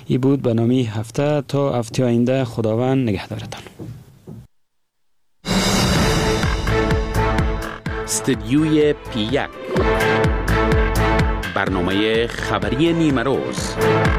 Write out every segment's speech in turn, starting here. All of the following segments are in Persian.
ای بود به نامی هفته. تا هفته آینده خداوند نگهدارتان. استدیوی پی 1 برنامه خبری نیمه روز.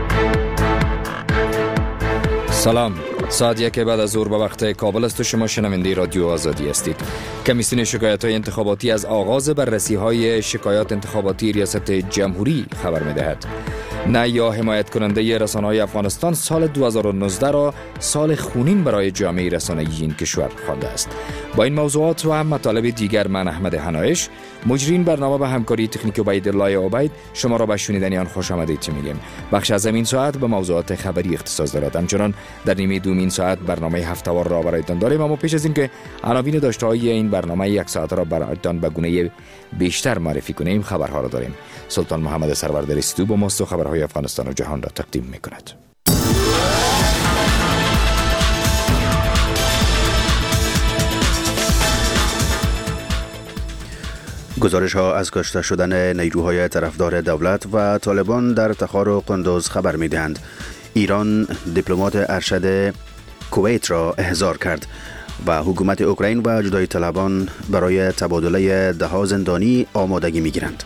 سلام، ساعت 1 بعد از ظهر به وقت کابل است و شما شنونده رادیو آزادی هستید. کمیسیون شکایت‌های انتخاباتی از آغاز بررسی‌های شکایات انتخاباتی ریاست جمهوری خبر می‌دهد. نه یا حمایت کننده رسانه‌های افغانستان سال 2019 را سال خونین برای جامعه رسانه‌ای این کشور خوانده است. با این موضوعات و هم مطالب دیگر من احمد حنایش، مجرین برنامه به همکاری تکنیک عبیدالله عبید، شما را به شنیدن آن خوش آمدید می‌گویم. بخش از این ساعت به موضوعات خبری اختصاص دارد. همچنان در نیمه دوم ساعت برنامه هفته‌وار را برایتان داریم، اما پیش از اینکه عناوین داشته‌های این برنامه یک ساعت را برایتان به گونه بیشتر معرفی کنیم، خبرها را داریم. سلطان محمد سروردر استو با ماست و خبرهای افغانستان و جهان را تقدیم می‌کند. گزارش ها از کشته شدن نیروهای طرفدار دولت و طالبان در تخار و قندوز خبر می دهند. ایران دیپلمات ارشد کویت را احضار کرد و حکومت اوکراین و جدایی طلبان برای تبادله 10 زندانی آمادگی می گیرند.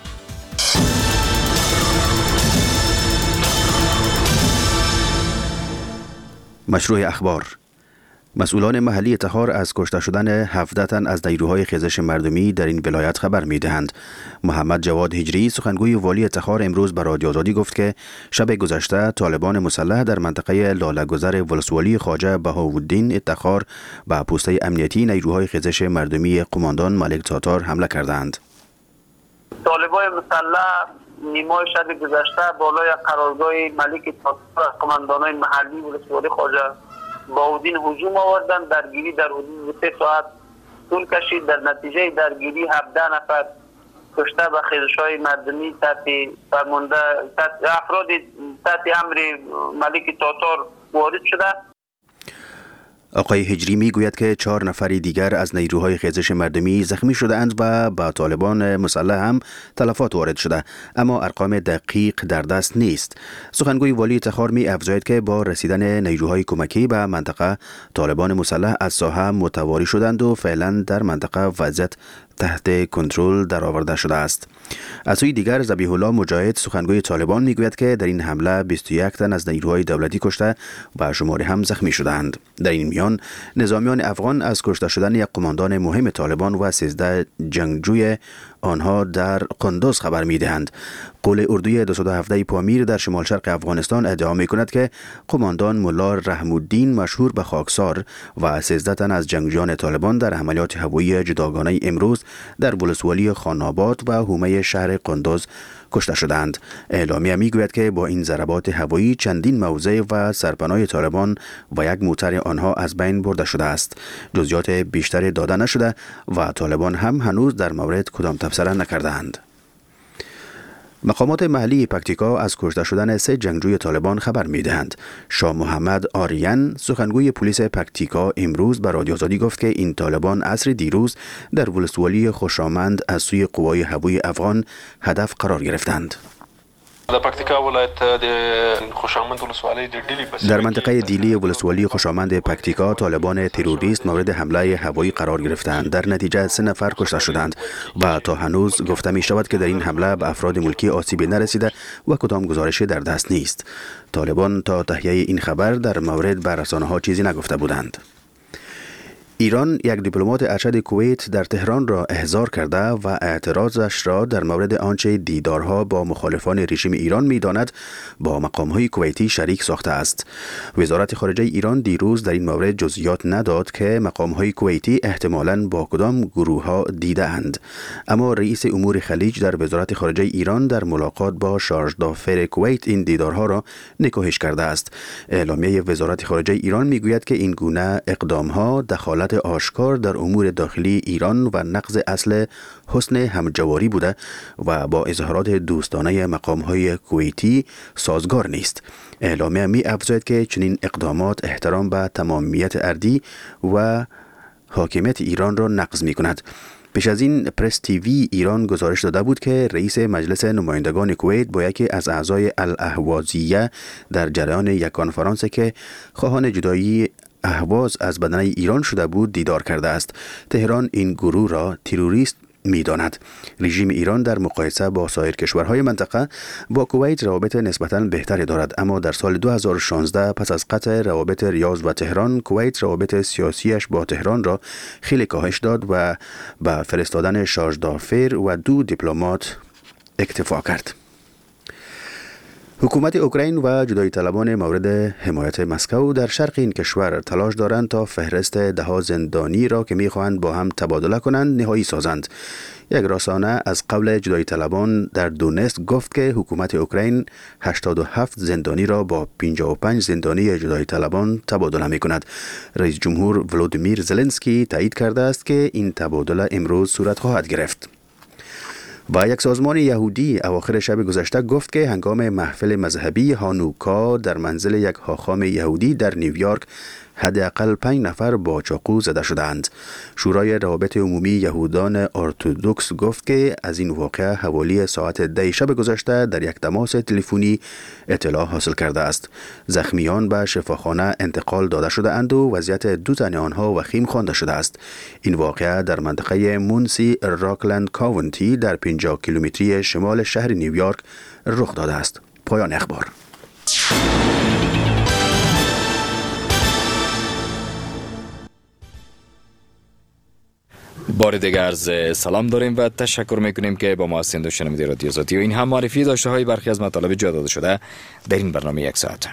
مشروع اخبار. مسئولان محلی تخار از کشته شدن 17 تن از نیروهای خیزش مردمی در این ولایت خبر می دهند. محمد جواد هجری سخنگوی والی تخار امروز به رادیو آزادی گفت که شب گذشته طالبان مسلح در منطقه لاله‌گذر ولسوالی خواجه بهاءالدین تخار به پوسته امنیتی نیروهای خیزش مردمی قماندان ملک تاتار حمله کردند. طالبان مسلح نیمای شب گذشته بالای قرارگاه ملک تاتار قماندانان محلی ولسوالی خواجه بهاءالدین هجوم آوردند. درگیری در حدود 3 ساعت طول کشید. در نتیجه درگیری 17 نفر کشته و خیزش‌های مردمی تحت فرمانده افراد تحت امر ملک تاتار وارد شده. آقای هجری می گوید که 4 نفر دیگر از نیروهای خیزش مردمی زخمی شده اند و با طالبان مسلح هم تلفات وارد شده، اما ارقام دقیق در دست نیست. سخنگوی والی تخار می افزاید که با رسیدن نیروهای کمکی به منطقه طالبان مسلح از ساحه متواری شدند و فعلا در منطقه وضعیت تحت کنترل درآورده شده است. از سوی دیگر ذبیح الله مجاهد سخنگوی طالبان میگوید که در این حمله 21 تن از نیروهای دولتی کشته و شماری هم زخمی شدند. در این میان نظامیان افغان از کشته شدن یک قماندان مهم طالبان و 13 جنگجوی آنها در قندوز خبر میدهند. قول اردوی 217 پامیر در شمال شرق افغانستان ادعا می کند که قماندان ملا رحم الدین مشهور به خاکسار و 13 تن از جنگجویان طالبان در عملیات هوایی جداگانه امروز در ولسوالی خاناباد و حومه شهر قندوز کشته شدند. اعلامیه میگوید که با این ضربات هوایی چندین موضع و سرپناه طالبان و یک موتر آنها از بین برده شده است. جزئیات بیشتری داده نشده و طالبان هم هنوز در مورد کدام تبصره نکردند. مقامات محلی پکتیکا از کشته شدن 3 جنگجوی طالبان خبر می‌دهند. شاه محمد آریان سخنگوی پلیس پکتیکا امروز به رادیو آزادی گفت که این طالبان عصر دیروز در ولسوالی خوشامند از سوی قوای هوایی افغان هدف قرار گرفتند. در منطقه دیلی ولسوالی خوشامند پکتیکا طالبان تروریست مورد حمله هوایی قرار گرفتند. در نتیجه 3 نفر کشته شدند و تا هنوز گفته می شود که در این حمله به افراد ملکی آسیبی نرسیده و کدام گزارشی در دست نیست. طالبان تا تهیه این خبر در مورد به رسانه‌ها چیزی نگفته بودند. ایران یک دیپلمات ارشد کویت در تهران را احضار کرده و اعتراضش را در مورد آنچه دیدارها با مخالفان رژیم ایران می‌داند با مقام‌های کویتی شریک ساخته است. وزارت خارجه ایران دیروز در این مورد جزئیات نداد که مقام‌های کویتی احتمالاً با کدام گروه‌ها دیده‌اند، اما رئیس امور خلیج در وزارت خارجه ایران در ملاقات با شارژ دافر کویت این دیدارها را نکوهش کرده است. اعلامیه وزارت خارجه ایران می‌گوید که این گونه اقدام‌ها دخالت آشکار در امور داخلی ایران و نقض اصل حسن همجواری بوده و با اظهارات دوستانه مقام‌های کویتی سازگار نیست. اعلامیه می افزاید که چنین اقدامات احترام به تمامیت ارضی و حاکمیت ایران را نقض می کند. پیش از این پرس تیوی ایران گزارش داده بود که رئیس مجلس نمایندگان کویت با یکی از اعضای الاهوازیه در جریان یک کنفرانس که خواهان جدایی اهواز از بدنه ایران شده بود دیدار کرده است. تهران این گروه را تروریست می‌داند. رژیم ایران در مقایسه با سایر کشورهای منطقه با کویت روابط نسبتاً بهتری دارد، اما در سال 2016 پس از قطع روابط ریاض و تهران، کویت روابط سیاسیش با تهران را خیلی کاهش داد و به فرستادن شارژ دافیر و 2 دیپلمات اکتفا کرد. حکومت اوکراین و جدایی طلبان مورد حمایت مسکو در شرق این کشور تلاش دارند تا فهرست 10 زندانی را که می‌خواهند با هم تبادله کنند نهایی سازند. یک رسانه از قول جدایی طلبان در دونست گفت که حکومت اوکراین 87 زندانی را با 55 زندانی جدایی طلبان تبادله می‌کند. رئیس جمهور ولودیمیر زلنسکی تایید کرده است که این تبادله امروز صورت خواهد گرفت. و یک سازمان یهودی اواخر شب گذشته گفت که هنگام محفل مذهبی هانوکا در منزل یک حاخام یهودی در نیویورک حداقل 5 نفر با چاقو زده شدند. شورای روابط عمومی یهودان ارتدوکس گفت که از این واقعه حوالی ساعت 10 شب گذشته در یک تماس تلفنی اطلاع حاصل کرده است. زخمیان به شفاخانه انتقال داده شده اند و وضعیت 2 تن آنها وخیم خوانده شده است. این واقعه در منطقه مونسی راکلند کاونتی در 50 کیلومتری شمال شهر نیویورک رخ داده است. پایان اخبار. بار دیگر عرض سلام داریم و تشکر میکنیم که با ما هستید و شنونده رادیو آزادی و این هم معرفی داشته های برخی از مطالب جا داده شده در این برنامه 1 ساعت.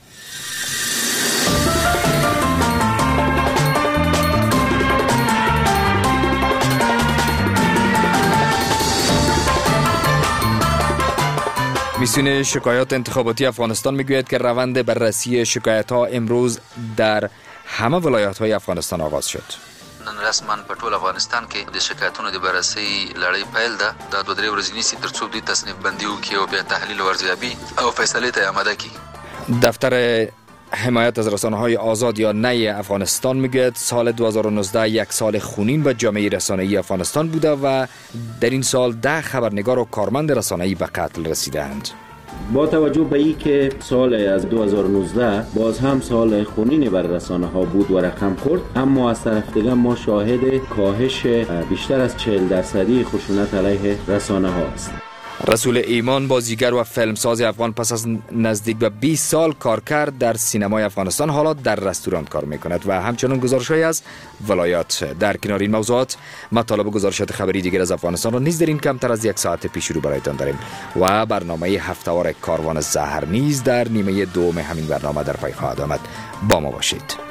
کمیسیون شکایات انتخاباتی افغانستان میگوید که روند بررسی شکایت ها امروز در همه ولایات های افغانستان آغاز شد. نن رسما په ټول افغانستان کې د شکایتونو د بررسي لړۍ پیل ده. دا 2-3 ورځې نیسي تر څو دوی تصنیف بندي وکړي او بیا تحلیل او ارزیابي او فیصلې ته آماده کړي. دفتر حمایت از رسانه‌های آزاد یا نی افغانستان میگوید سال 2019 یک سال خونین به جامعه رسانه‌ای افغانستان بوده و در این سال 10 خبرنگار و کارمند رسانه‌ای به قتل رسیدند. با توجه به این که سال از 2019 باز هم سال خونین بر رسانه ها بود و رقم خورد، اما از طرف دیگه ما شاهد کاهش بیشتر از 40% خشونت علیه رسانه ها است. رسول ایمان بازیگر و فیلمساز افغان پس از نزدیک به 20 سال کار کرد در سینمای افغانستان حالا در رستوران کار میکند و همچنان گزارش‌های از ولایات. در کنار این موضوعات مطالب و گزارشات خبری دیگر از افغانستان را نیز در این کمتر از 1 ساعت پیش رو برایتان داریم و برنامه هفته‌وار کاروان زهر نیز در نیمه دوم همین برنامه در پی خواهد آمد. با ما باشید.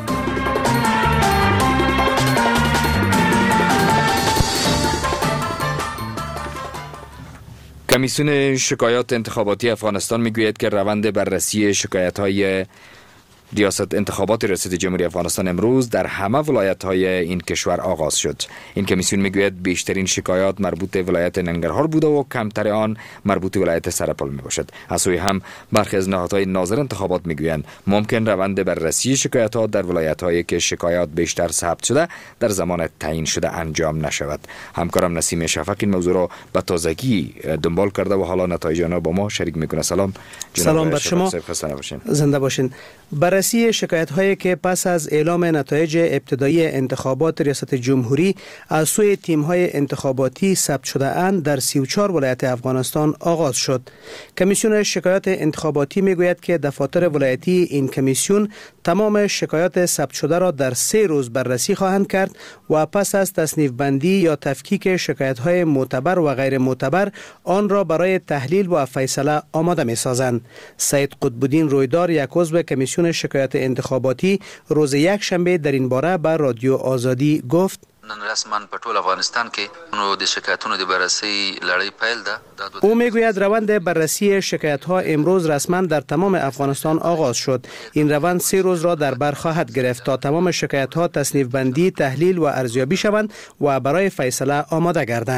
کمیسیون شکایات انتخاباتی افغانستان میگوید که روند بررسی شکایت‌های ریاست انتخابات ریاست جمهوری افغانستان امروز در همه ولایت‌های این کشور آغاز شد. این کمیسیون میگوید بیشترین شکایات مربوط به ولایت ننگرهار بوده و کمتر آن مربوط به ولایت سرپل میباشد. از سوی هم برخی از نهادهای ناظر انتخابات میگویند ممکن روند بررسی شکایت‌ها در ولایت‌هایی که شکایات بیشتر ثبت شده در زمان تعیین شده انجام نشود. همکارم نسیم شفق این موضوع را به تازگی دنبال کرده و حالا نتایج آن را با ما شریک میکنه. سلام بر شما. زنده باشین. بررسی شکایت‌هایی که پس از اعلام نتایج ابتدایی انتخابات ریاست جمهوری از سوی تیم‌های انتخاباتی ثبت شده اند در 34 ولایت افغانستان آغاز شد. کمیسیون شکایات انتخاباتی میگوید که دفاتر ولایتی این کمیسیون تمام شکایات ثبت شده را در 3 روز بررسی خواهند کرد و پس از تصنیف بندی یا تفکیک شکایت‌های معتبر و غیر معتبر آن را برای تحلیل و فیصله آماده می‌سازند. سید قطب‌الدین رویدار یک عضو کمیسیون شکایات انتخاباتی روز یکشنبه در این باره به رادیو آزادی گفت: نن رسما په ټول افغانستان کې نو د شکایتونو د بررسي لړۍ پیل ده. او میگوید روند بررسی شکایت‌ها امروز رسما در تمام افغانستان آغاز شد. این روند 3 روز را در بر خواهد گرفت تا تمام شکایت‌ها تصنیف بندی، تحلیل و ارزیابی شوند و برای فیصله آماده گردند.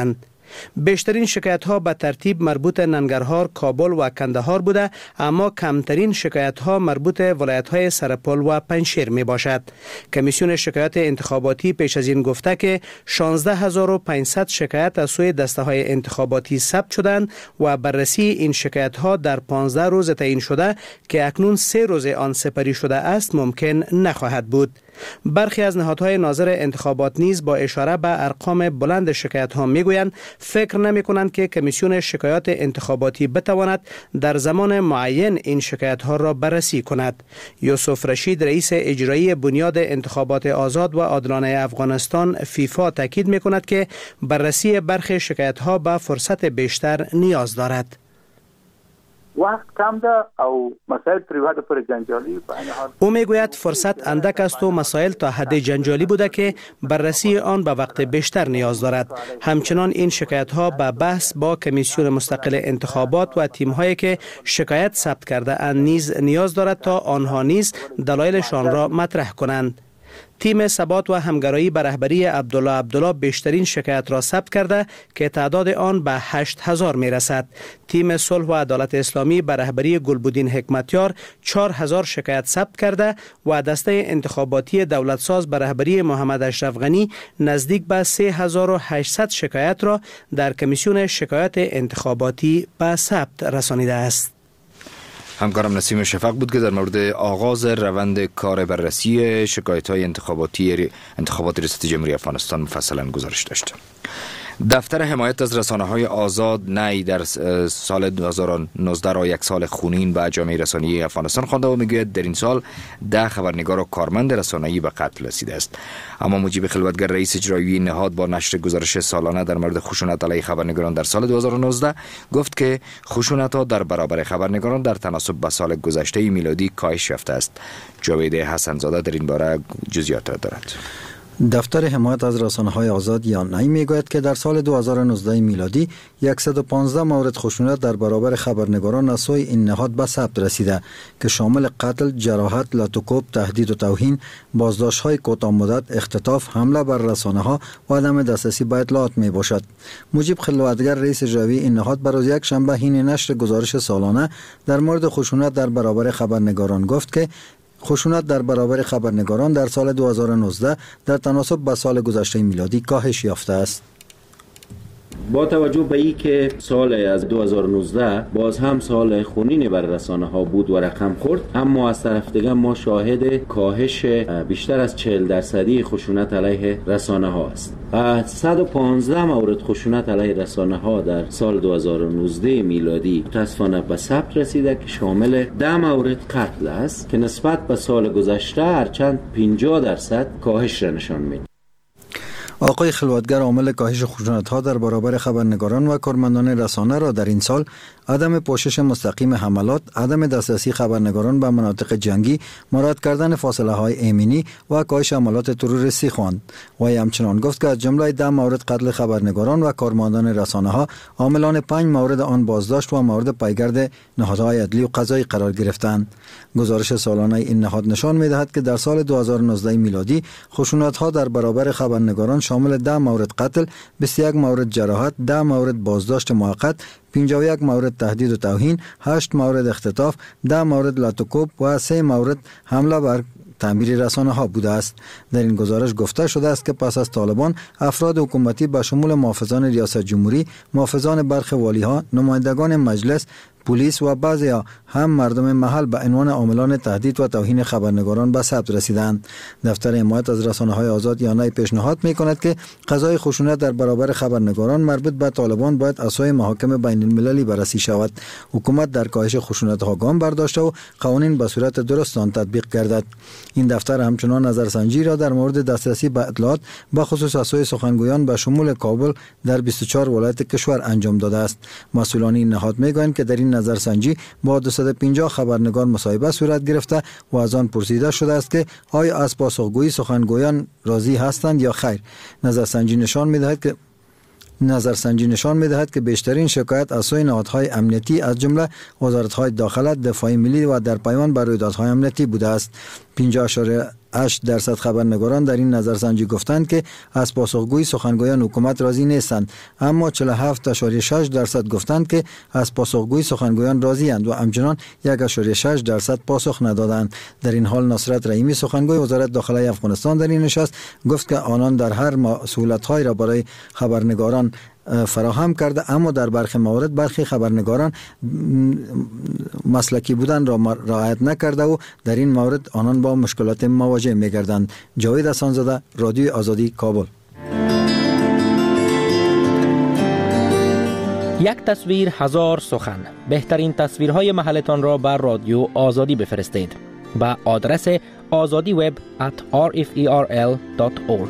بیشترین شکایت ها به ترتیب مربوط ننگرهار، کابل و کندهار بوده، اما کمترین شکایت ها مربوط ولایت های سرپل و پنجشیر می باشد. کمیسیون شکایات انتخاباتی پیش از این گفته که 16500 شکایت از سوی دسته های انتخاباتی ثبت شدند و بررسی این شکایت ها در 15 روز تعیین شده که اکنون 3 روز آن سپری شده است ممکن نخواهد بود. برخی از نهادهای ناظر انتخابات نیز با اشاره به ارقام بلند شکایت ها میگویند فکر نمی کنند که کمیسیون شکایات انتخاباتی بتواند در زمان معین این شکایت ها را بررسی کند. یوسف رشید رئیس اجرایی بنیاد انتخابات آزاد و عادلانه افغانستان فیفا تاکید می کند که بررسی برخی شکایت ها به فرصت بیشتر نیاز دارد. وقت کم ده او مسائل پریوات پر جنجالی. او میگوید فرصت اندک است و مسائل تا حد جنجالی بوده که بررسی آن به وقت بیشتر نیاز دارد. همچنان این شکایت ها به بحث با کمیسیون مستقل انتخابات و تیم هایی که شکایت ثبت کرده اند نیز نیاز دارد تا آنها نیز دلایلشان را مطرح کنند. تیم ثبات و همگرایی به رهبری عبدالله بیشترین شکایت را ثبت کرده که تعداد آن به 8000 می رسد. تیم صلح و عدالت اسلامی به رهبری گلبودین حکمتیار 4000 شکایت ثبت کرده و دسته انتخاباتی دولتساز به رهبری محمد اشرف غنی نزدیک به 3800 شکایت را در کمیسیون شکایات انتخاباتی به ثبت رسانیده است. همکارم نسیم شفق بود که در مورد آغاز روند کار بررسی شکایت‌های انتخابات ریاست جمهوری افغانستان مفصلا گزارش داشت. دفتر حمایت از رسانه‌های آزاد نی در سال 2019 را یک سال خونین به جامعه رسانه‌ای افغانستان خوانده و میگوید در این سال 10 خبرنگار و کارمند رسانه‌ای به قتل رسیده است. اما مجیب خلوتگر رئیس اجرایی نهاد با نشر گزارش سالانه در مورد خشونت علیه خبرنگاران در سال 2019 گفت که خشونت‌ها در برابر خبرنگاران در تناسب با سال گذشته میلادی کاهش یافته است. جاوید حسن‌زاده در این باره جزئیات را دارد. دفتر حمایت از رسانه‌های آزاد یا نی میگوید که در سال 2019 میلادی 115 مورد خشونت در برابر خبرنگاران از سوی این نهاد به ثبت رسیده که شامل قتل، جراحت، لطوکوب، تهدید و توهین، بازداشت‌های کوتاه مدت، اختطاف، حمله بر رسانه‌ها و عدم دسترسی به اطلاعات می باشد. مجیب خلوتگر رئیس اجرایی این نهاد بر روز یک شنبه حین نشر گزارش سالانه در مورد خشونت در برابر خبرنگاران گفت که خشونت در برابر خبرنگاران در سال 2019 در تناسب با سال گذشته میلادی کاهش یافته است. با توجه به این که سال از 2019 باز هم سال خونین بر رسانه ها بود و رقم خورد، اما از طرف دیگه ما شاهد کاهش بیشتر از 40% خشونت علیه رسانه ها است. 115 مورد خشونت علیه رسانه ها در سال 2019 میلادی متاسفانه به ثبت رسیده که شامل 10 مورد قتل است که نسبت به سال گذشته هرچند 50% کاهش را نشان می‌دهد. آقای خلوتگر عامل کاهش خشونت‌ها در برابر خبرنگاران و کارمندان رسانه را در این سال عدم پوشش مستقیم حملات، عدم دسترسی خبرنگاران به مناطق جنگی، مراعات کردن فاصله‌های امنی و کاهش حملات تروریستی خواند. و همچنان گفت که از جمله 10 مورد قتل خبرنگاران و کارمندان رسانه‌ها عاملان 5 مورد آن بازداشت و مورد پایگرد نهادهای عدلی و قضایی قرار گرفتند. گزارش سالانه این نهاد نشان می‌دهد که در سال 2019 میلادی خشونت‌ها در برابر خبرنگاران شامل 10 مورد قتل، 21 مورد جراحت، 10 مورد بازداشت موقت، 51 مورد تهدید و توهین، 8 مورد اختطاف، 10 مورد لطوکوب و 3 مورد حمله بر تعمیر رسانه ها بوده است. در این گزارش گفته شده است که پس از طالبان افراد حکومتی به شمول محافظان ریاست جمهوری، محافظان برخی والی ها، نمایندگان مجلس، پلیس و بعضی هم مردم محل به عنوان عاملان تهدید و توهین خبرنگاران به ثبت رسیدند. دفتر حمایت از رسانه‌های آزاد یا نی پیشنهاد می‌کند که قضای خشونت در برابر خبرنگاران مربوط به طالبان باید از سوی محاکم بین المللی بررسی شود. حکومت در کاهش خشونت‌ها گام برداشته و قوانین به صورت درست آن تطبیق گردد. این دفتر همچنان نظرسنجی را در مورد دسترسی به اطلاعات به خصوص از سوی سخنگویان به شمول کابل در 24 ولایت کشور انجام داده است. مسئولان این نهاد می‌گویند که در این نظرسنجی با 250 خبرنگار مصاحبه صورت گرفته و از آن پرسیده شده است که آیا از پاسخگویی سخنگویان راضی هستند یا خیر. نظرسنجی نشان می‌دهد که بیشترین شکایت از سوی نهادهای امنیتی از جمله وزارت‌های داخله، دفاع ملی و در پیوند بر رویدادهای امنیتی بوده است. 8% خبرنگاران در این نظرسنجی گفتند که از پاسخگوی سخنگویان حکومت راضی نیستند، اما 47.6% گفتند که از پاسخگوی سخنگویان راضی اند و همچنان 1.6% پاسخ ندادند. در این حال نصرت رحیمی سخنگوی وزارت داخلی افغانستان در این نشست گفت که آنان در هر سهولت‌هایی را برای خبرنگاران فراهم کرده، اما در برخی موارد برخی خبرنگاران مسلکی بودن را رعایت نکرده و در این مورد آنان با مشکلات مواجه می‌گردند. جاوید احسان‌زاده، رادیوی آزادی، کابل. یک تصویر هزار سخن. بهترین تصویرهای محلتان را بر رادیو آزادی بفرستید با آدرس azadiweb@rferl.org.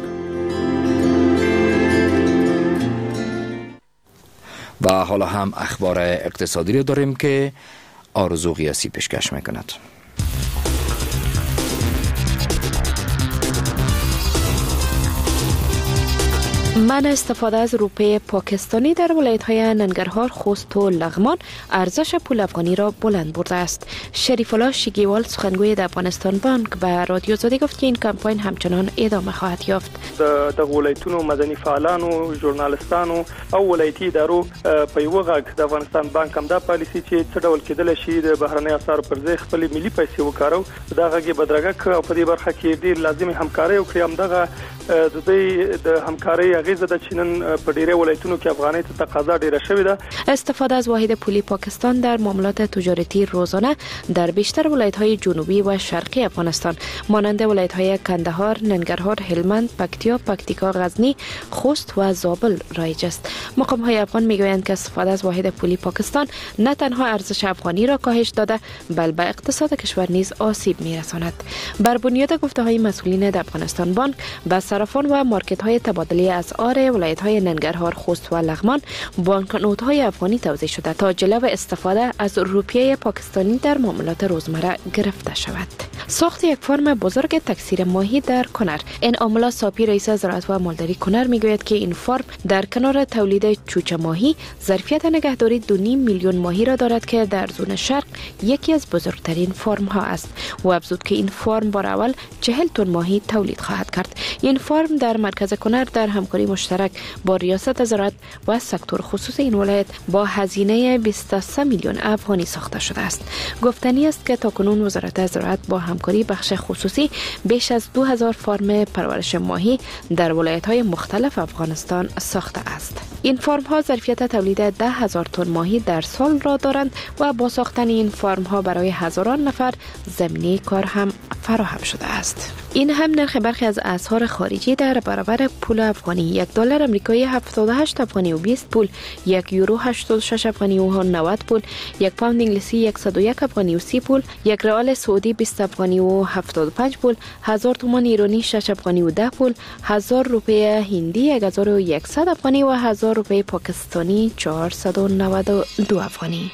و حالا هم اخبار اقتصادی رو داریم که آرزو قیاسی پیشکش میکند. منع استفاده از روپیه پاکستانی در ولایت‌های ننگرهار، خوست و لغمان ارزش پول افغانی را بلند برده است. شریف الله شیگیوال سخنگوی د افغانستان بانک به رادیو آزادی گفت که این کمپاین همچنان ادامه خواهد یافت. د ولایتونو مدني فعالانو، ژورنالیستانو او ولایتي ادارو په یو غږ د افغانستان بانک هم دا پالیسي چې څه ډول کېدل شي د بهرنۍ اسعارو پر ځای خپل ملي پیسې وکارو، دا غږ بدرګه او په دې برخه کې ډیر لازمي همکاري وکړي. هم دغه د دې د همکاري اغیزه د چینن په ډیره ولایتونو کې افغاني ته تقاضا ډیره شوې ده. استفاده از واحد پولی پاکستان در معاملات تجارتی روزانه در بیشتر ولایت‌های جنوبی و شرقی افغانستان مانند ولایت‌های کندهار، ننگرهار، هلمند، پکتیا، پکتیکا، غزنی، خوست و زابل رایج است. مقام‌های افغان میگویند که استفاده از واحد پولی پاکستان نه تنها ارزش افغانی را کاهش داده، بلکه به اقتصاد کشور نیز آسیب می‌رساند. بر بنیاد گفته‌های مسئولین در افغانستان بانک به صرافان و مارکت‌های تبادله اسعار ولایت‌های ننگرهار، خوست و لغمان بانکنوت‌های افغانی توزیع شده تا جلو استفاده از روپیه پاکستانی در معاملات روزمره گرفته شود. ساخت یک فرم بزرگ تکثیر ماهی در کنر. این عاملا صافی رئیس زراعت و مالداری کنر میگوید که این فرم در کنار تولید چوچه ماهی ظرفیت نگهداری 2.5 میلیون ماهی را دارد که در زون شرق یکی از بزرگترین فرم ها است و افزود که این فرم بار اول 40 تن ماهی تولید خواهد کرد. این فرم در مرکز کنر در همکاری مشترک با ریاست زراعت و سکتور خصوصی این ولایت با هزینه 23 میلیون افغانی ساخته شده است. گفتنی است که تاکنون وزارت زراعت با همکاری بخش خصوصی بیش از 2000 فرم پرورش ماهی در ولایت‌های مختلف افغانستان ساخته است. این فرم ها ظرفیت تولید 10,000 تن ماهی در سال را دارند و با ساختن این فرم ها برای هزاران نفر زمینه کار هم فراهم شده است. این هم نرخ برخی از اسعار خارجی در برابر پول افغانی: 1 دلار آمریکایی 78 افغانی و 20 پول، 1 یورو 86 افغانی و 90 پول، 1 پوند انگلیسی 101 افغانی و 30 پول، 1 ریال سعودی 20 افغانی و 75 پول، 1000 تومان ایرانی 6 افغانی و 10 پول، 1000 روپیه هندی 1100 افغانی و 1000 روپیه پاکستانی 492 افغانی.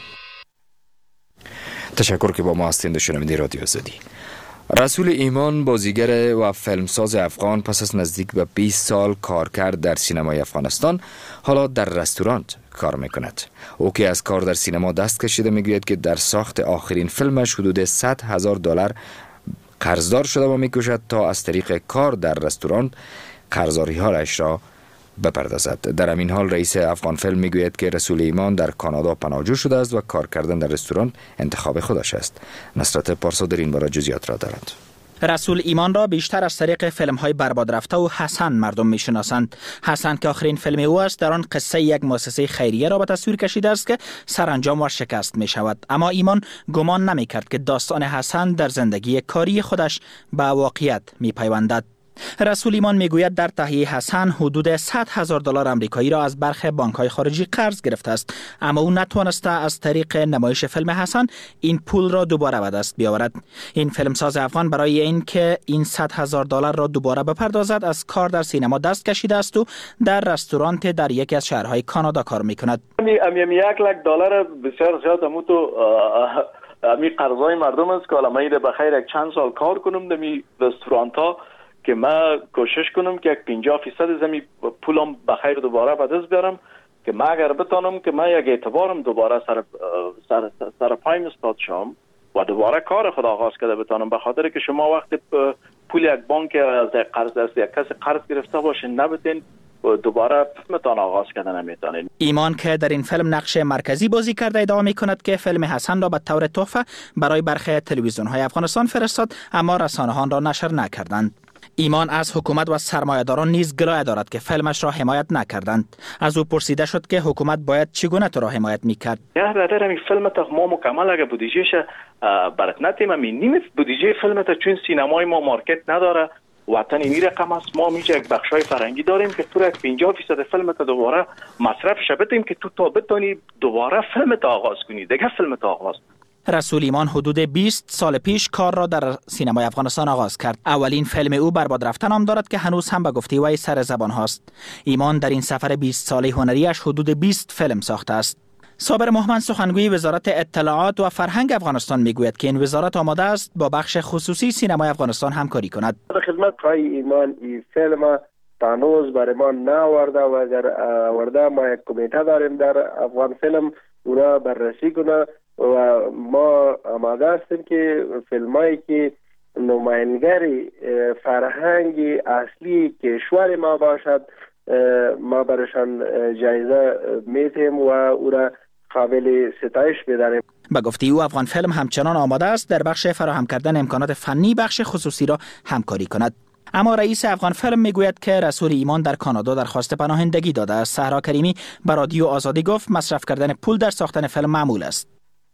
تشکر که با ما هستید. شنونده رادیو آزادی. رسول ایمان بازیگر و فیلمساز افغان پس از نزدیک به 20 سال کار کرد در سینمای افغانستان حالا در رستوران کار میکند. او که از کار در سینما دست کشیده میگوید که در ساخت آخرین فیلمش حدود $100,000 قرضدار شده و میکوشد تا از طریق کار در رستوران قرضداری‌هایش را بپردازد. در همین حال رئیس افغان فیلم میگوید که رسول ایمان در کانادا پناهجو شده است و کار کردن در رستوران انتخاب خودش است. نصرت پارسا در این باره جزئیات را دارد. رسول ایمان را بیشتر از طریق فیلم‌های برباد رفته و حسن مردم می‌شناسند. حسن که آخرین فیلم او است در آن قصه یک مؤسسه خیریه را به تصویر کشیده است که سرانجام ورشکست می‌شود. اما ایمان گمان نمی‌کرد که داستان حسن در زندگی کاری خودش به واقعیت می‌پیوندد. رسول ایمان میگوید در تهیه حسن حدود $100,000 آمریکایی را از برخی بانک‌های خارجی قرض گرفته است، اما او نتوانسته از طریق نمایش فیلم حسن این پول را دوباره به دست بیاورد. این فیلمساز افغان برای اینکه این $100,000 را دوباره بپردازد از کار در سینما دست کشیده است و در رستوران در یکی از شهرهای کانادا کار میکند. $1,00,000 بسیار زیاد تو امی قرضای مردم است که الان به خیر یک چند سال کار کنم در رستوران‌ها که ما کوشش کنم که 50% زمین پولم بخیر دوباره به دست بیارم که ما اگر بتانم که ما یک اعتبارم دوباره سر پایم استاد شم و دوباره کار خود آغاز کرده بتانم. به خاطر که شما وقتی پول یک بانک از یک کس قرض گرفته باشه نبتین دوباره فیلمتان آغاز کردن نمیتونید. ایمان که در این فیلم نقش مرکزی بازی کرده ادعا میکند که فیلم حسن را به طور تحفه برای برخی تلویزیون های افغانستان فرستاد اما رسانه آن را نشر نکردند. ایمان از حکومت و سرمایه‌داران نیز گلایه دارد که فیلمش را حمایت نکردند. از او پرسیده شد که حکومت باید چگونه تو را حمایت میکرد. یا برادر این فیلم تا ما مکمل اگه بودجهش برات نتیم نیم بودجه فیلم تا چون سینمای ما مارکت نداره وطن این رقم است ما میشه یک بخشای فرنگی داریم که تو 50% فیلم تا دوباره مصرف شبتیم که تو تا بتونی دوباره فیلم تا آغاز کنی دیگه فیلم تا آغاز. رسول ایمان حدود 20 سال پیش کار را در سینمای افغانستان آغاز کرد. اولین فیلم او برباد رفته نام دارد که هنوز هم به گفته وی سر زبان هاست. ایمان در این سفر 20 ساله هنریش حدود 20 فیلم ساخته است. صابر محمد سخنگوی وزارت اطلاعات و فرهنگ افغانستان میگوید که این وزارت آماده است با بخش خصوصی سینمای افغانستان همکاری کند. خدمت خواهی ایمان این فیلم تانوز برای ما ناورده و اگر آورده ما یک کمیته داریم در افغان فیلم اونا بررسی کنه و ما آماده هستیم که فیلمایی که نمایندگی فرهنگ اصلی کشور ما باشد ما برشان جایزه میتیم و او را قابل ستایش بدانیم. به گفته او افغان فیلم همچنان آماده است در بخش فراهم کردن امکانات فنی بخش خصوصی را همکاری کند. اما رئیس افغان فیلم میگوید که رسول ایمان در کانادا درخواست پناهندگی داده است. صحرا کریمی به رادیو آزادی گفت مصرف کردن پول در ساختن فیلم معمول است.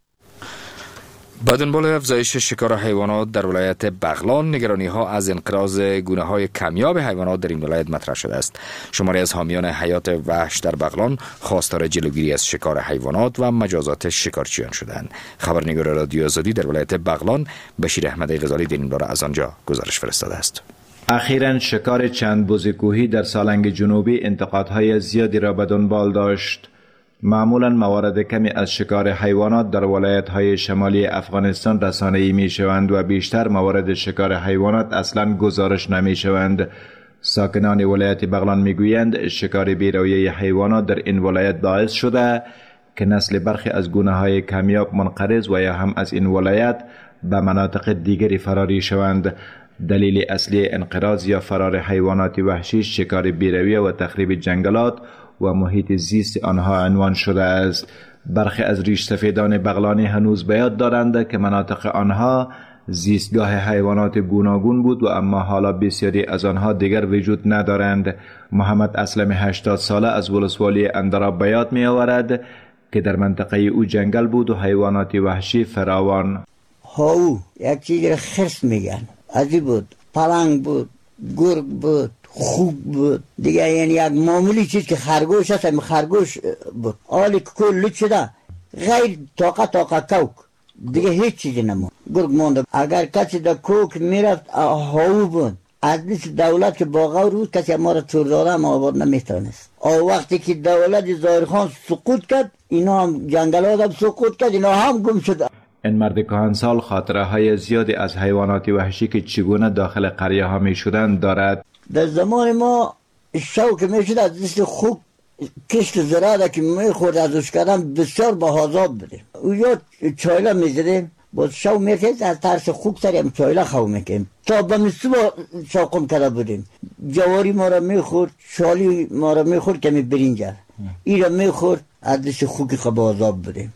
با دنبال افزایش شکار حیوانات در ولایت بغلان نگرانی ها از انقراض گونه های کمیاب حیوانات در این ولایت مطرح شده است. شماری از حامیان حیات وحش در بغلان خواستار جلوگیری از شکار حیوانات و مجازات شکارچیان شدند. خبرنگار رادیو آزادی در ولایت بغلان بشیر احمدی غزالی در این باره از آنجا گزارش فرستاده است. اخیراً شکار چند بز کوهی در سالنگ جنوبی انتقادهای زیادی را به دنبال داشت. معمولاً موارد کمی از شکار حیوانات در ولایت‌های شمالی افغانستان رسانه‌ای می‌شوند و بیشتر موارد شکار حیوانات اصلاً گزارش نمی‌شوند. ساکنان ولایت بغلان می‌گویند شکار بی‌رویه حیوانات در این ولایت باعث شده که نسل برخی از گونه‌های کمیاب منقرض و یا هم از این ولایت به مناطق دیگری فراری شوند. دلیل اصلی انقراض یا فرار حیوانات وحشی شکار بی‌رویه و تخریب جنگلات و محیط زیست آنها عنوان شده است. برخی از ریش سفیدان بغلانی هنوز به یاد دارند که مناطق آنها زیستگاه حیوانات گوناگون بود و اما حالا بسیاری از آنها دیگر وجود ندارند. محمد اسلم 80 ساله از ولسوالی اندراب به یاد می آورد که در منطقه او جنگل بود و حیوانات وحشی فراوان. هاو یک چیز خرس میگن ازی بود، پلنگ بود، گرگ بود، خوب بود دیگه، یعنی یک معمولی چیز که خرگوش هست خرگوش بود. حالی که کل شده غیر طاقت کوک دیگه هیچ چیزی نمون. گرگ مونده. اگر کسی در کوک میرفت هاو بود از دیس دولت که باغا رو کسی ما را چور داده ما آباد نمیتونست. وقتی که دولت ظاهرخان سقوط کرد اینا هم جنگلات هم سقوط کرد اینا هم گم شد. این مرد کهنسال خاطره های زیادی از حیوانات وحشی که چگونه داخل قریه ها می شدند دارد. در زمان ما شوک می شد از دست خوب کشت زراعت که می خورد ازش کردن بسیار باحاضاب بودیم. او یا چایله می زدیم باز شو می کرد از ترس خوب سریم چایله خو می کنیم تا به مستو شوقم کرده بودیم. جواری ما را می خورد، شالی ما را می خورد کمی برینجه ای را می خورد از دست خوکی خب آزاب بودیم.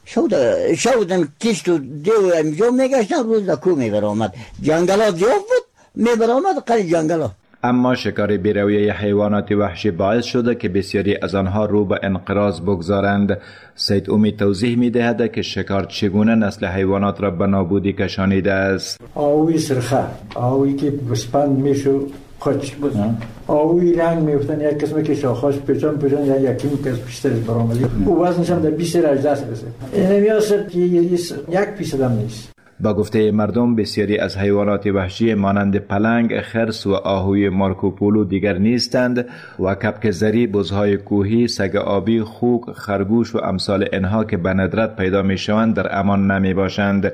شودم کشت و دیو امجا می گشتن روز دکو می برآمد. جنگلات زیاد بود می برآمد قلی جنگلات. اما شکار بی‌رویه حیوانات وحشی باعث شده که بسیاری از آنها رو به انقراض بگذارند. سید امید توضیح می دهد که شکار چگونه نسل حیوانات را به نابودی کشانیده است. آوی سرخه، آوی که بسپند میشو خچ بود. آوی رنگ میفتن یک قسمه که شاخاش پیچان یا یکی کس بیشتر برآمدی. او وزنش هم در 20 18 رسه. این میاسه یک فیصد هم نیست. با گفته مردم بسیاری از حیوانات وحشی مانند پلنگ، خرس و آهوی مارکوپولو دیگر نیستند و کپک زری، بزهای کوهی، سگ آبی، خوک، خرگوش و امثال اینها که به ندرت پیدا می شوند در امان نمی باشند.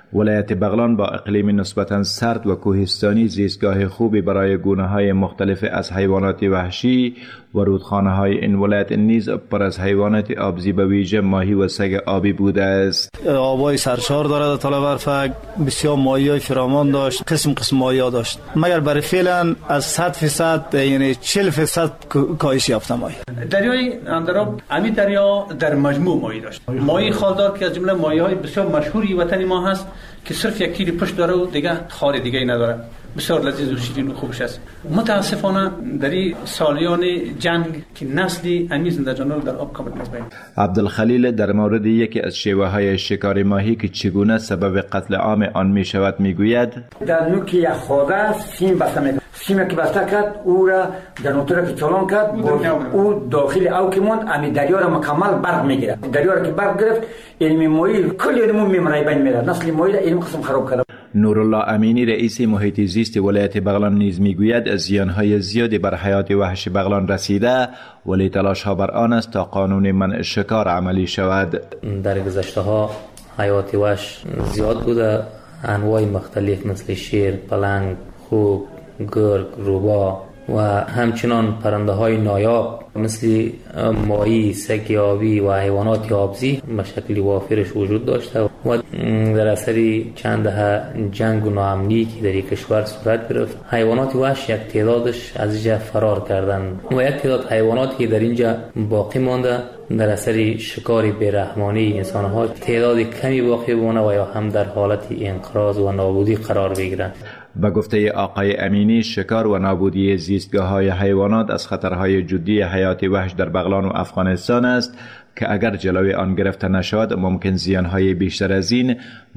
ولایت بغلان با اقلیم نسبتاً سرد و کوهستانی زیستگاه خوبی برای گونه‌های مختلف از حیوانات وحشی و رودخانه‌های این ولایت نیز پر از حیوانات آبزی به ویژه ماهی و سگ آبی بوده است. آبای سرشار دارد تل ورفک، بسیار ماهی‌های فراوان داشت، قسم ماهی‌ها داشت، مگر برای فعلا از 100% یعنی 40% کاهش یافته ماهی. دریای اندراب امی دریا در مجموع ماهی داشت. ماهی خالدار که از جمله ماهی‌های بسیار مشهوری وطن ما هست که صرف یک تیر پشت داره و دیگه خال دیگه ای نداره، بسیار لذیذ و شیرین و خوبش است. متاسفانه در سالیان جنگ که نسلی امی زنده جانور در آب کامل نزبین. عبدالخلیل در مورد یکی از شیوه‌های شکار ماهی که چگونه سبب قتل عام آن می شود می گوید: در نوک یک خاده سیم بسته می‌کرد، سیمی که بسته کرد او را در نوتره که چالان کرد او داخل او که موند امی دریا را مکمل برق میگیرد. دریا را که برق گرفت علم ماهی کلی علمون میمونه بین میره، نسل ماهی را علم قسم خراب کرد. نورالله امینی رئیس محیط زیست ولایت بغلان نیز میگوید زیانهای زیادی بر حیات وحش بغلان رسیده، ولی تلاش ها بر آن است تا قانون منع شکار عملی شود. در گذشته ها حیات وحش زیاد بوده، انواع مختلف مثل شیر، پلنگ، خوک، گرگ، روبا و همچنان پرنده های نایاب مثل ماهی، سگ آبی و حیوانات آبزی به شکل وافرش وجود داشته و در اثر چند دهه جنگ و ناامنی که در کشور صورت گرفت، حیوانات وحش یک تعدادش از اینجا فرار کردند و یک تعداد حیواناتی که در اینجا باقی مانده در اثر شکار بیرحمانه انسان‌ها تعداد کمی باقی بمانه و یا هم در حالت انقراض و نابودی قرار بگیرند. به گفته آقای امینی، شکار و نابودی زیستگاه‌های حیوانات از خطرهای جدی حیات وحش در بغلان و افغانستان است که اگر جلوی آن گرفته نشود ممکن زیانهای بیشتر از این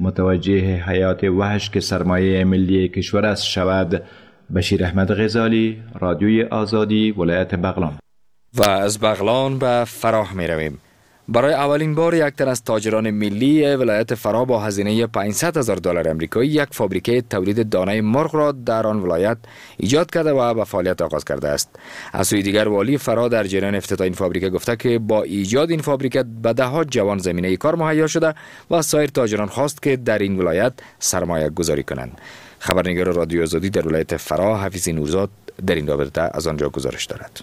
متوجه حیات وحش که سرمایه ملی کشور است شود. بشیر احمد غزالی، رادیوی آزادی، ولایت بغلان. و از بغلان به فراه می رویم. برای اولین بار یک تن از تاجران ملی ولایت فراه با هزینه $500,000 آمریکایی یک فابریکه تولید دانه مرغ را در آن ولایت ایجاد کرده و به فعالیت آغاز کرده است. از سوی دیگر والی فراه در جریان افتتاح این فابریکه گفته که با ایجاد این فابریکه به ده‌ها جوان زمینه کار مهیا شده و سایر تاجران خواست که در این ولایت سرمایه گذاری کنند. خبرنگار رادیو آزادی در ولایت فراه حفیظ نورزاد در این رابطه از آنجا گزارش دارد.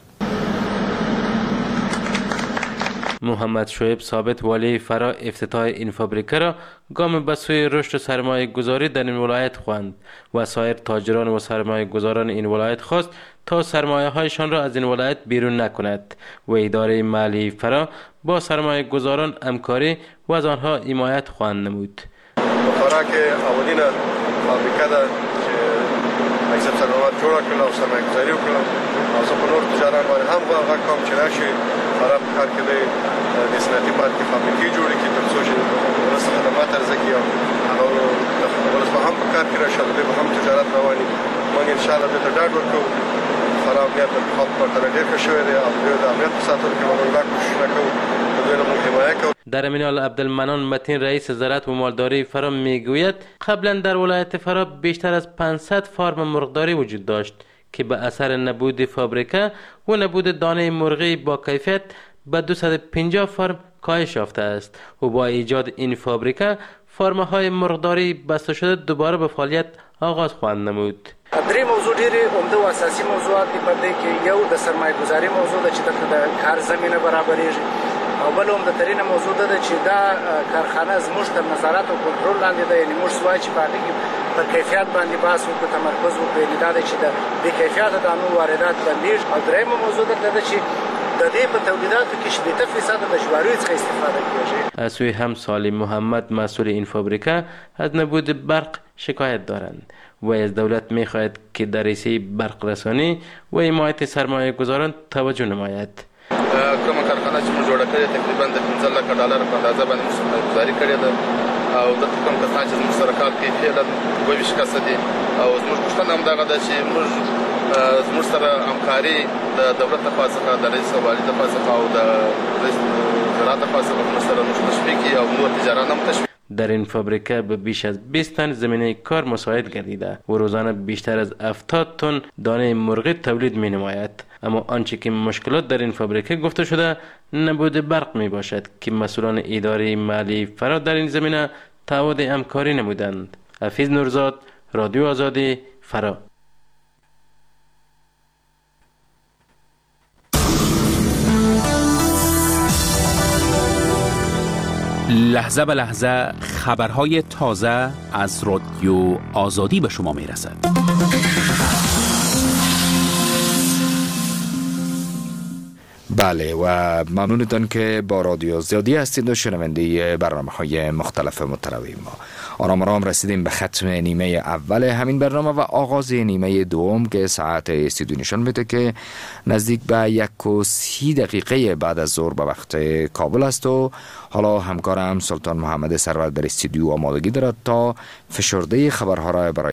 محمد شعیب ثابت والی فراه افتتاح این فابریکه را گام به سوی رشد سرمایه گذاری در این ولایت خواند و سایر تاجران و سرمایه گذاران این ولایت خواست تا سرمایه هایشان را از این ولایت بیرون نکند و اداره مالی فراه با سرمایه گذاران همکاری و از آنها حمایت خواهند نمود. فراه که اولین فابریکه ده چې مکتب صنعت جوړ کړل او سرمایه گذاري وکړل او زه په نور تجاران باندې هم هغه کوم چې راشي فراه په کار کې د صنعتي پارکې فابریکې جوړې کړي تر څو چې ولس خدمات ارزښت او هغه ولس به هم په کار کې راشي دوی به هم تجارت رواني موږ ان شاء الله دوی ته ډاډ ورکوو فراه امنیت د پخوا په پرتله ډېر ښه شوی دی او دوی د امنیت په ساتلو کې به موږ لا کوششونه کوو دوی له موږ حمایه کوو. در همین حال عبدالمنان متین رئیس زراعت و مالداری فراه میگوید قبلا در ولایت فراه بیشتر از 500 فارم مرغداری وجود داشت که به اثر نبود فابریکه و نبود دانه مرغی با کیفیت به 250 فارم کاهش یافته است و با ایجاد این فابریکه فارم‌های مرغداری بسته شده دوباره به فعالیت آغاز خواهند نمود. درې موضوع ډېرې عمده او اساسي موضوعات دي په دې کې یو د سرمایه گذاري موضوع ده چې دلته د کار زمینه برابرېږي او بل عمده ترینه موضوع ده چې دا کارخانه زموږ تر نظارت او کنټرول لاندې ده، یعنی موږ سوای چې په هغې کې په کیفیت باندې بحث وکړو، تمرکز وکړو، یعنې دا ده چې د بې کیفیته دانو واردات بندېږي. او درېیمه موضوع دلته ده چې د دې په تولیداتو کې 80% د جواریو څخه استفاده کېږي. از سوی هم سالی محمد مسئول این فابریکه از نبود برق شکایت دارند و از دولت می‌خواهد که در رسیه برق رسانی و حمایت سرمایه گذاران توجه نماید. کومه کارخانه چې موږ جوړه کړې تقریبا د $15 په اندازه باندې موږ سرمایه گذاري کړې ده او دلته کوم کسان چې زموږ سره کار کوي فعلا 22 کسه دي او زموږ پوښتنه همدغه ده چې موږ زموږ سره همکاري د دولت لخوا څخه د رئیس والي لخوا څخه او د رئیس زراعت لخوا څخه موږ سره تشویق کړي او نور تجاران هم تشویق. در این فابریکه به بیش از 20 تن زمینه کار مساعد گردیده و روزانه بیشتر از 70 تن دانه مرغی تولید می نماید. اما آنچه که مشکلات در این فابریکه گفته شده نبود برق می باشد که مسئولان اداره مالی فراه در این زمینه تعهد همکاری نمودند. حفیظ نورزاد، رادیو آزادی، فرا. لحظه به لحظه خبرهای تازه از رادیو آزادی به شما میرسد. بله و ممنونتان که با رادیو آزادی هستید و شنونده برنامه‌های مختلف متنوع ما. آرام رسیدیم به ختم نیمه اول همین برنامه و آغاز نیمه دوم که ساعت استودیو نشان میده که نزدیک به 1:30 بعد از ظهر به وقت کابل است و حالا همکارم سلطان محمد سرور در استودیو آمادگی دارد تا فشرده خبرها را برای